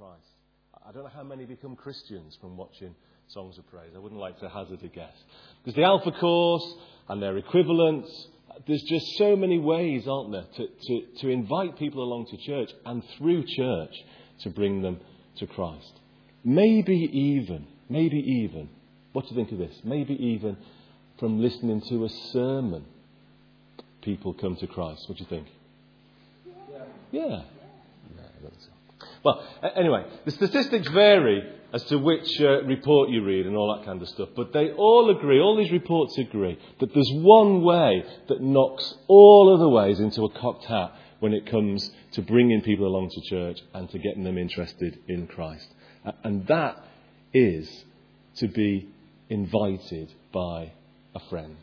Christ. I don't know how many become Christians from watching Songs of Praise. I wouldn't like to hazard a guess. There's the Alpha Course and their equivalents. There's just so many ways, aren't there, to invite people along to church and through church to bring them to Christ. Maybe even, what do you think of this? Maybe even from listening to a sermon, people come to Christ. What do you think? Yeah. Well, anyway, the statistics vary as to which report you read and all that kind of stuff. But they all agree, all these reports agree, that there's one way that knocks all other ways into a cocked hat when it comes to bringing people along to church and to getting them interested in Christ. And that is to be invited by a friend.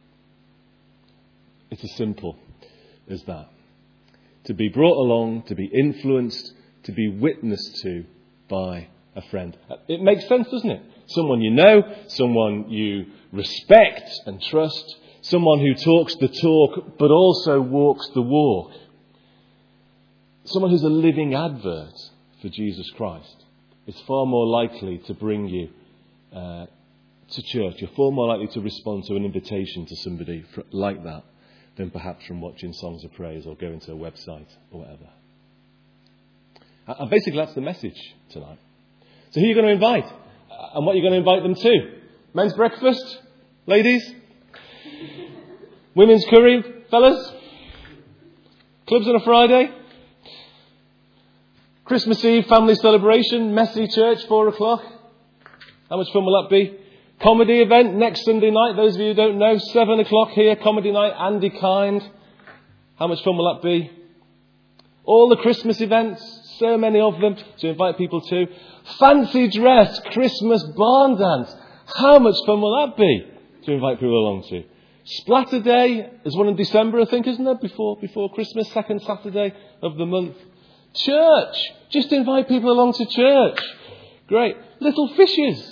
It's as simple as that. To be brought along, to be influenced, to be witnessed to by a friend. It makes sense, doesn't it? Someone you know, someone you respect and trust, someone who talks the talk but also walks the walk. Someone who's a living advert for Jesus Christ is far more likely to bring you to church. You're far more likely to respond to an invitation to somebody like that than perhaps from watching Songs of Praise or going to a website or whatever. And basically that's the message tonight. So who are you going to invite? And what are you going to invite them to? Men's breakfast? Ladies? Women's curry? Fellas? Clubs on a Friday? Christmas Eve family celebration? Messy church, 4 o'clock? How much fun will that be? Comedy event next Sunday night. Those of you who don't know, 7 o'clock here, comedy night, Andy Kind. How much fun will that be? All the Christmas events, so many of them to invite people to. Fancy dress, Christmas barn dance. How much fun will that be to invite people along to? Splatter Day, there's one in December, I think, isn't there? Before Christmas, second Saturday of the month. Church, just invite people along to church. Great. Little fishes.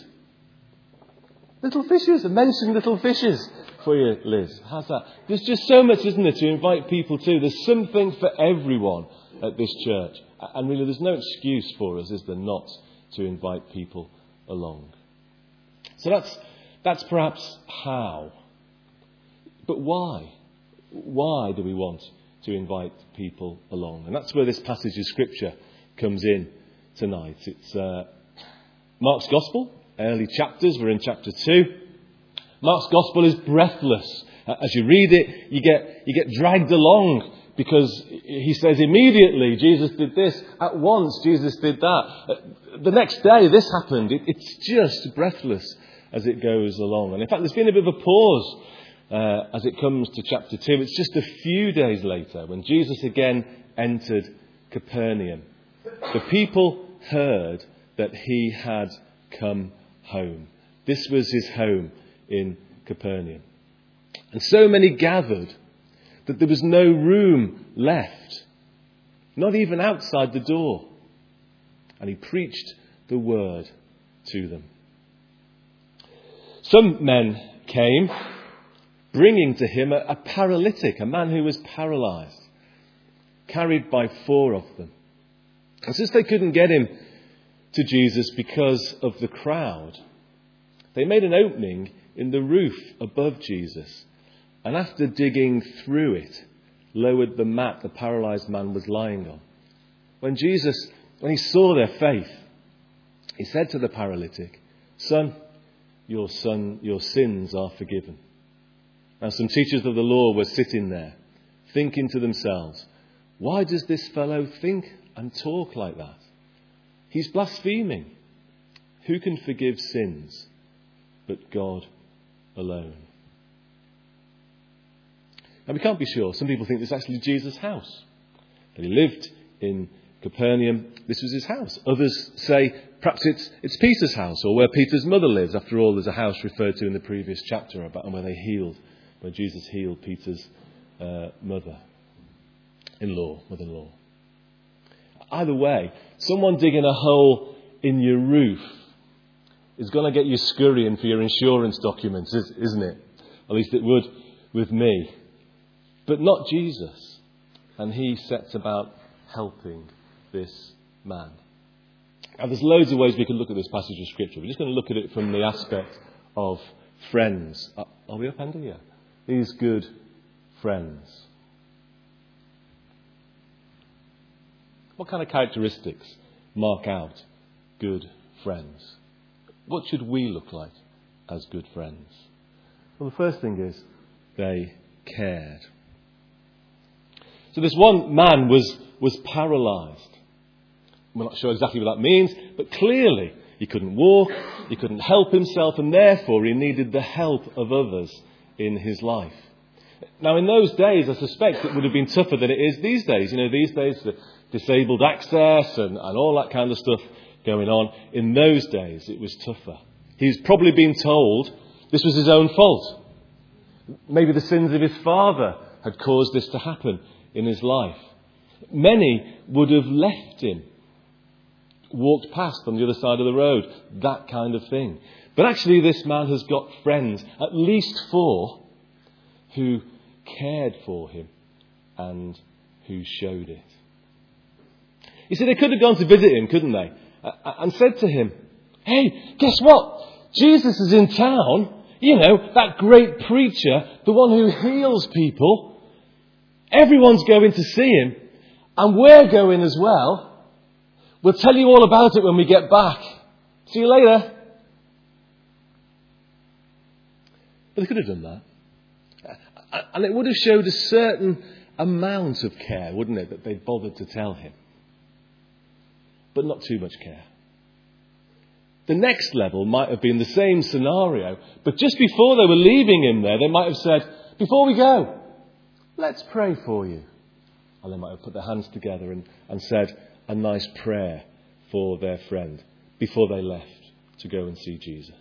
Little fishes, mention little fishes for you, Liz. How's that? There's just so much, isn't there, to invite people to. There's something for everyone at this church. And really, there's no excuse for us, is there, not to invite people along. So that's perhaps how. But why? Why do we want to invite people along? And that's where this passage of Scripture comes in tonight. It's Mark's Gospel. Early chapters, we're in chapter 2. Mark's Gospel is breathless. As you read it, you get dragged along because he says immediately Jesus did this, at once Jesus did that. The next day this happened. It's just breathless as it goes along. And in fact, there's been a bit of a pause as it comes to chapter 2. It's just a few days later when Jesus again entered Capernaum. The people heard that he had come home. This was his home in Capernaum. And so many gathered that there was no room left, not even outside the door. And he preached the word to them. Some men came, bringing to him a paralytic, a man who was paralyzed, carried by 4 of them. And since they couldn't get him to Jesus because of the crowd, they made an opening in the roof above Jesus, and after digging through it, lowered the mat the paralyzed man was lying on. When he saw their faith, he said to the paralytic, "Son, your sins are forgiven." Now some teachers of the law were sitting there, thinking to themselves, "Why does this fellow think and talk like that? He's blaspheming. Who can forgive sins but God alone?" Now we can't be sure. Some people think this is actually Jesus' house. That he lived in Capernaum. This was his house. Others say perhaps it's Peter's house, or where Peter's mother lives. After all, there's a house referred to in the previous chapter about where Jesus healed Peter's mother-in-law. Either way, someone digging a hole in your roof is going to get you scurrying for your insurance documents, isn't it? At least it would with me. But not Jesus. And he sets about helping this man. Now, there's loads of ways we can look at this passage of Scripture. We're just going to look at it from the aspect of friends. Are we up, Andy? Yeah. These good friends. What kind of characteristics mark out good friends? What should we look like as good friends? Well, the first thing is they cared. So this one man was paralysed. We're not sure exactly what that means, but clearly he couldn't walk, he couldn't help himself, and therefore he needed the help of others in his life. Now, in those days, I suspect it would have been tougher than it is these days. You know, these days, the disabled access and all that kind of stuff going on. In those days, it was tougher. He's probably been told this was his own fault. Maybe the sins of his father had caused this to happen in his life. Many would have left him, walked past on the other side of the road, that kind of thing. But actually this man has got friends, at least 4, who cared for him and who showed it. You see, they could have gone to visit him, couldn't they? And said to him, hey, guess what? Jesus is in town. You know, that great preacher, the one who heals people. Everyone's going to see him. And we're going as well. We'll tell you all about it when we get back. See you later. But they could have done that. And it would have showed a certain amount of care, wouldn't it, that they'd bothered to tell him. But not too much care. The next level might have been the same scenario, but just before they were leaving him there, they might have said, before we go, let's pray for you. And they might have put their hands together and said a nice prayer for their friend before they left to go and see Jesus.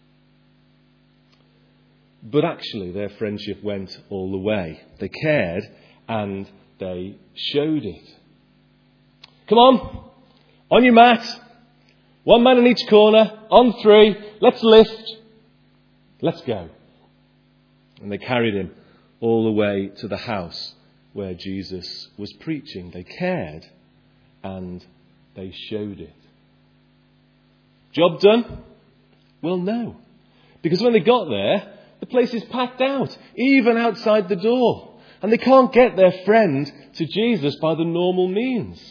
But actually, their friendship went all the way. They cared and they showed it. Come on your mat. 1 man in each corner, on 3, let's lift. Let's go. And they carried him all the way to the house where Jesus was preaching. They cared and they showed it. Job done? Well, no. Because when they got there, the place is packed out, even outside the door. And they can't get their friend to Jesus by the normal means.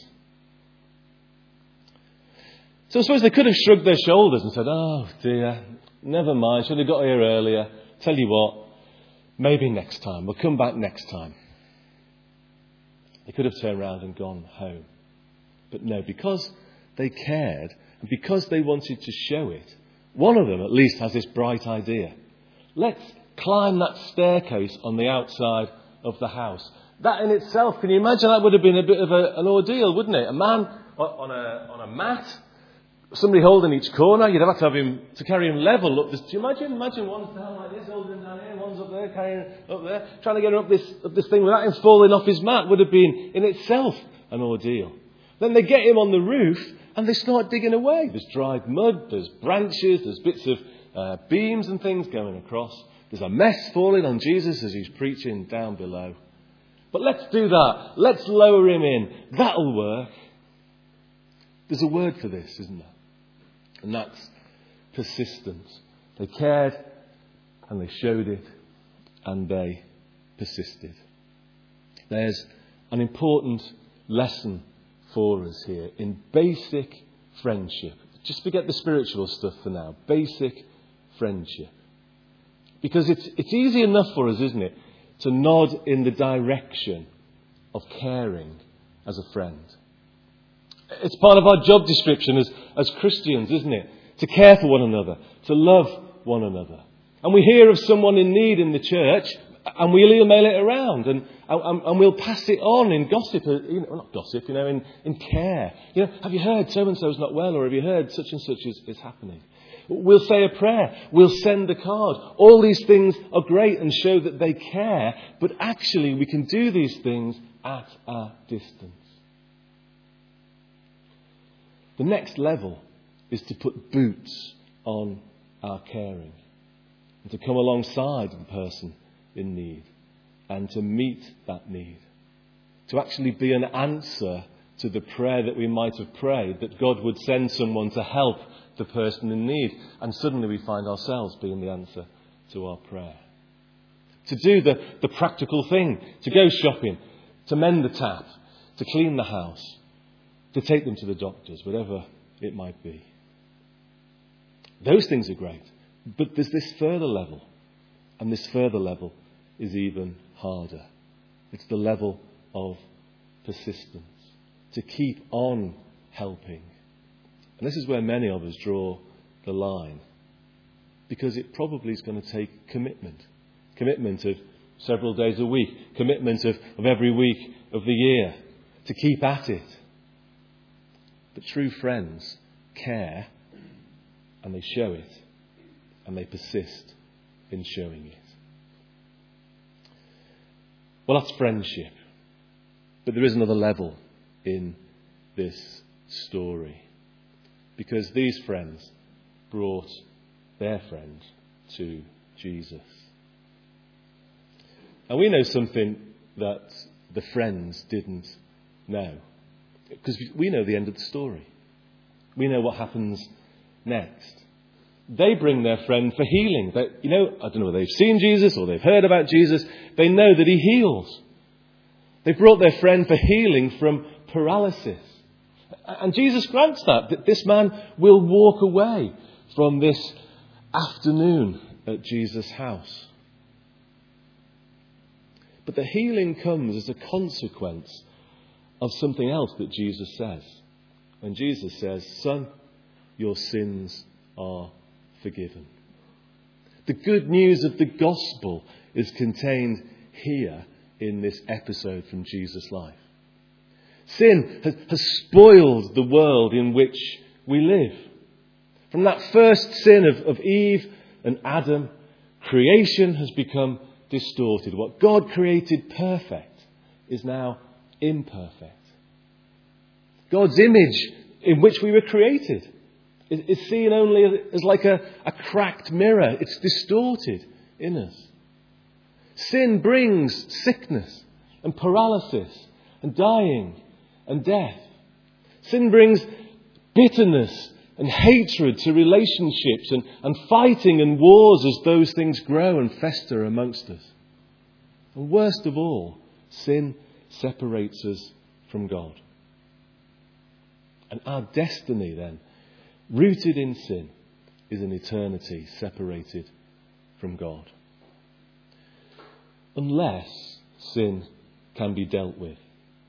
So I suppose they could have shrugged their shoulders and said, oh dear, never mind, should have got here earlier. Tell you what, maybe next time, we'll come back next time. They could have turned around and gone home. But no, because they cared and because they wanted to show it, one of them at least has this bright idea. Let's climb that staircase on the outside of the house. That in itself, can you imagine, that would have been a bit of an ordeal, wouldn't it? A man on a mat, somebody holding each corner. You'd have to have him to carry him level up. Do you imagine? Imagine one's down like this, holding him down here, one's up there, carrying him up there, trying to get him up this thing without him falling off his mat would have been in itself an ordeal. Then they get him on the roof and they start digging away. There's dried mud, there's branches, there's bits of beams and things going across. There's a mess falling on Jesus as he's preaching down below. But let's do that. Let's lower him in. That'll work. There's a word for this, isn't there? And that's persistence. They cared and they showed it and they persisted. There's an important lesson for us here in basic friendship. Just forget the spiritual stuff for now. Basic friendship. Because it's easy enough for us, isn't it, to nod in the direction of caring as a friend. It's part of our job description as Christians, isn't it? To care for one another, to love one another. And we hear of someone in need in the church and we'll email it around and we'll pass it on in gossip, not gossip, in care. Have you heard so-and-so's not well, or have you heard such and such is happening? We'll say a prayer. We'll send a card. All these things are great and show that they care, but actually we can do these things at a distance. The next level is to put boots on our caring and to come alongside the person in need and to meet that need. To actually be an answer to the prayer that we might have prayed, that God would send someone to help the person in need. And suddenly we find ourselves being the answer to our prayer. To do the practical thing, to go shopping, to mend the tap, to clean the house, to take them to the doctors, whatever it might be. Those things are great. But there's this further level. And this further level is even harder. It's the level of persistence. To keep on helping. And this is where many of us draw the line. Because it probably is going to take commitment. Commitment of several days a week. Commitment of every week of the year. To keep at it. But true friends care. And they show it. And they persist in showing it. Well, that's friendship. But there is another level in this story. Because these friends brought their friend to Jesus. And we know something that the friends didn't know. Because we know the end of the story. We know what happens next. They bring their friend for healing. I don't know whether they've seen Jesus or they've heard about Jesus. They know that he heals. They brought their friend for healing from paralysis. And Jesus grants that this man will walk away from this afternoon at Jesus' house. But the healing comes as a consequence of something else that Jesus says. When Jesus says, "Son, your sins are forgiven." The good news of the gospel is contained here in this episode from Jesus' life. Sin has spoiled the world in which we live. From that first sin of Eve and Adam, creation has become distorted. What God created perfect is now imperfect. God's image in which we were created is seen only as like a cracked mirror. It's distorted in us. Sin brings sickness and paralysis and dying and death. Sin brings bitterness and hatred to relationships and fighting and wars as those things grow and fester amongst us. And worst of all, sin separates us from God. And our destiny then, rooted in sin, is an eternity separated from God. Unless sin can be dealt with.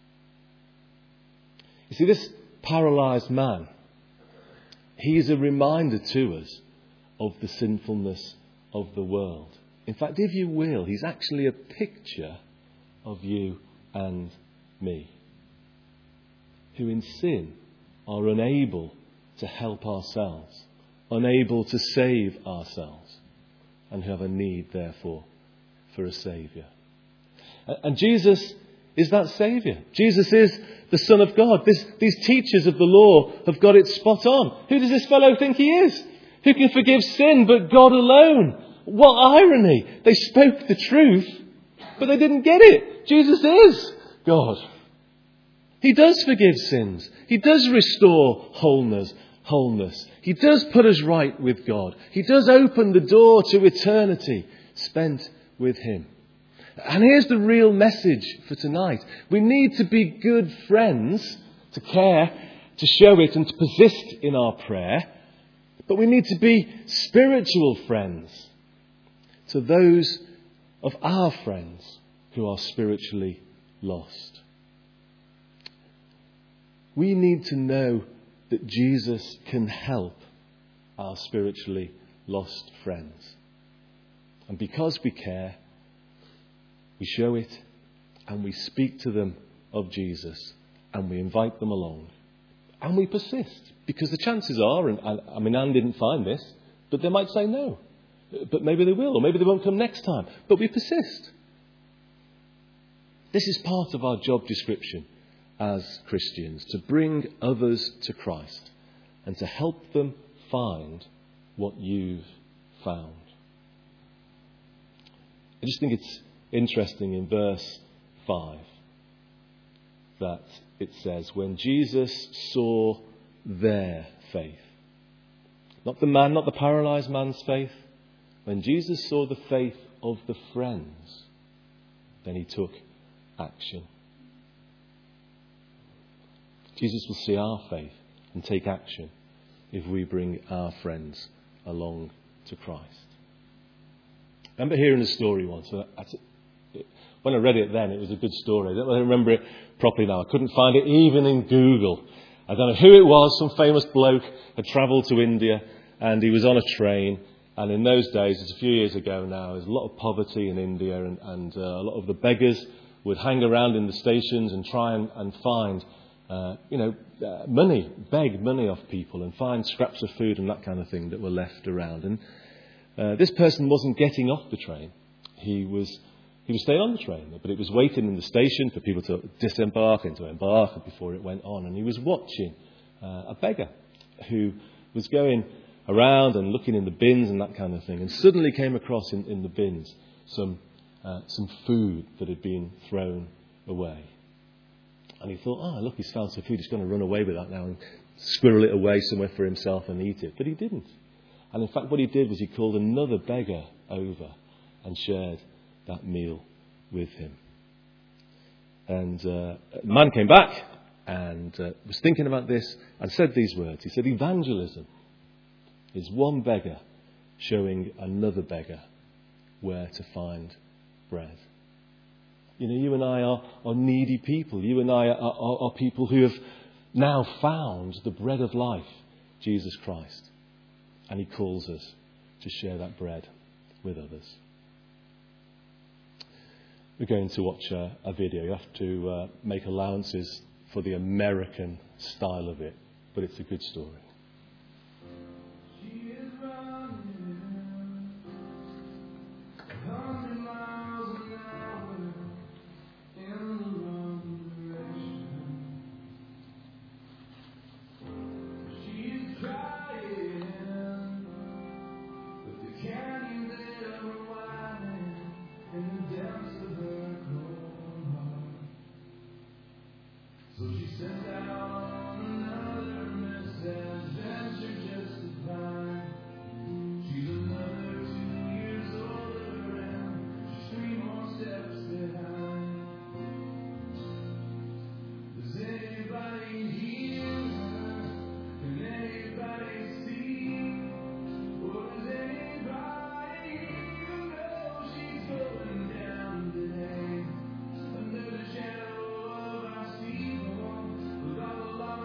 You see, this paralysed man, he is a reminder to us of the sinfulness of the world. In fact, if you will, he's actually a picture of you and me, who in sin are unable to help ourselves, unable to save ourselves, and who have a need, therefore, for a Saviour. And Jesus is that Saviour. Jesus is the Son of God. These teachers of the law have got it spot on. Who does this fellow think he is? Who can forgive sin but God alone? What irony! They spoke the truth, but they didn't get it. Jesus is God. He does forgive sins. He does restore wholeness. He does put us right with God. He does open the door to eternity spent with Him. And here's the real message for tonight. We need to be good friends, to care, to show it and to persist in our prayer. But we need to be spiritual friends to those of our friends who are spiritually lost. We need to know that Jesus can help our spiritually lost friends. And because we care, we show it and we speak to them of Jesus and we invite them along. And we persist, because the chances are, and Anne didn't find this, but they might say no. But maybe they will, or maybe they won't come next time. But we persist. This is part of our job description as Christians, to bring others to Christ and to help them find what you've found. I just think it's interesting in verse 5. that it says, when Jesus saw their faith. Not the paralyzed man's faith. When Jesus saw the faith of the friends, then he took action. Jesus will see our faith and take action if we bring our friends along to Christ. I remember hearing a story once. When I read it then, it was a good story. I don't remember it properly now. I couldn't find it even in Google. I don't know who it was. Some famous bloke had travelled to India and he was on a train. And in those days, it's a few years ago now, there's a lot of poverty in India and a lot of the beggars would hang around in the stations and try and find, money, beg money off people and find scraps of food and that kind of thing that were left around. And this person wasn't getting off the train. He was staying on the train, but it was waiting in the station for people to disembark and to embark before it went on. And he was watching a beggar who was going around and looking in the bins and that kind of thing, and suddenly came across in the bins some food that had been thrown away. And he thought, look, he's found some food. He's going to run away with that now and squirrel it away somewhere for himself and eat it. But he didn't. And in fact, what he did was he called another beggar over and shared that meal with him. And the man came back and was thinking about this and said these words. He said, evangelism is one beggar showing another beggar where to find bread. You and I are needy people. You and I are people who have now found the bread of life, Jesus Christ. And he calls us to share that bread with others. We're going to watch a video. You have to make allowances for the American style of it, but it's a good story. Under the shadow of our steeple, with all the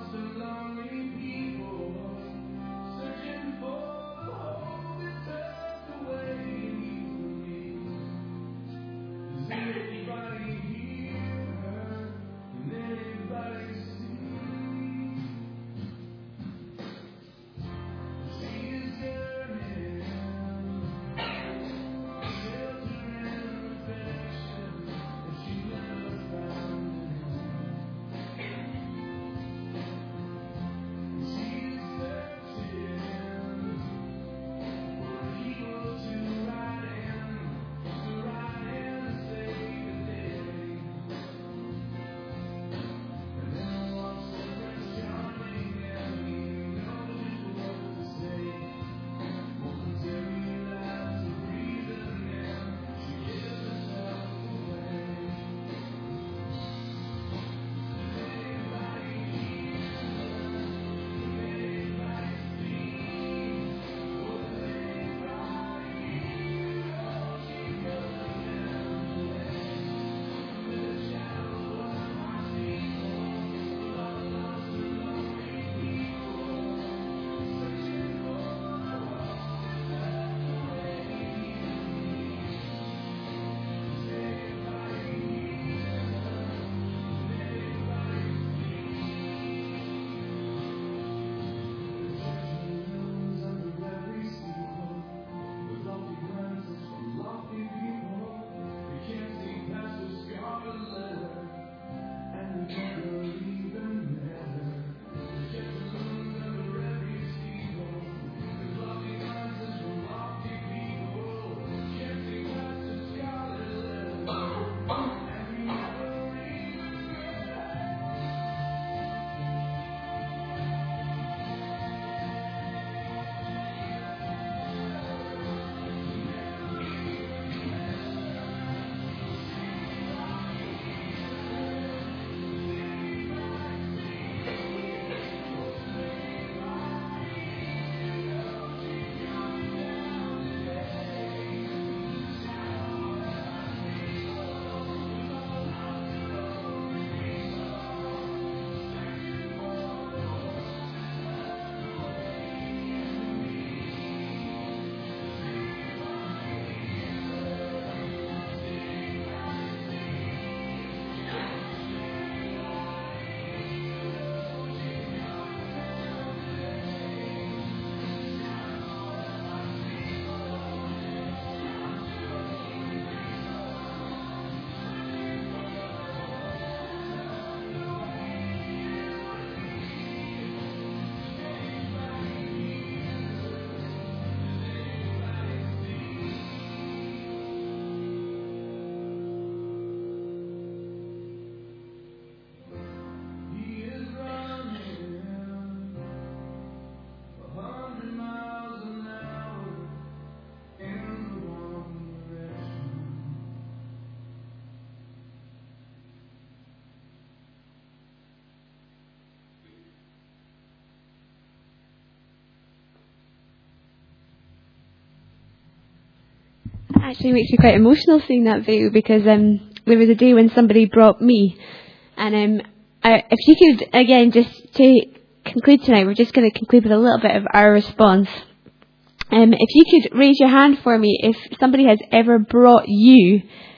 actually makes me quite emotional seeing that video, because there was a day when somebody brought me, and if you could, again, just to conclude tonight, we're just going to conclude with a little bit of our response. If you could raise your hand for me if somebody has ever brought you